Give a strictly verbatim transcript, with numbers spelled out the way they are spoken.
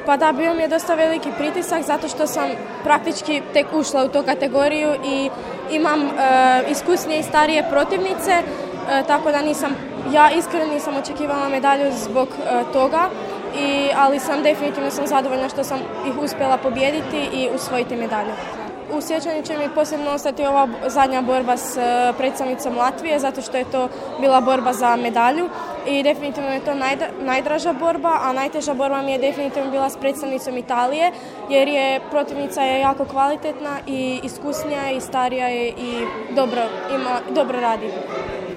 Pa da, bio mi je dosta veliki pritisak zato što sam praktički tek ušla u tu kategoriju i imam e, iskusnije i starije protivnice, e, tako da nisam, ja iskreno nisam očekivala medalju zbog e, toga, i, ali sam definitivno sam zadovoljna što sam ih uspjela pobijediti i usvojiti medalju. U sjećanju će mi posebno ostati ova zadnja borba s predstavnicom Latvije, zato što je to bila borba za medalju i definitivno je to najdraža borba, a najteža borba mi je definitivno bila s predstavnicom Italije, jer je protivnica je jako kvalitetna i iskusnija i starija je i dobro, ima, dobro radi.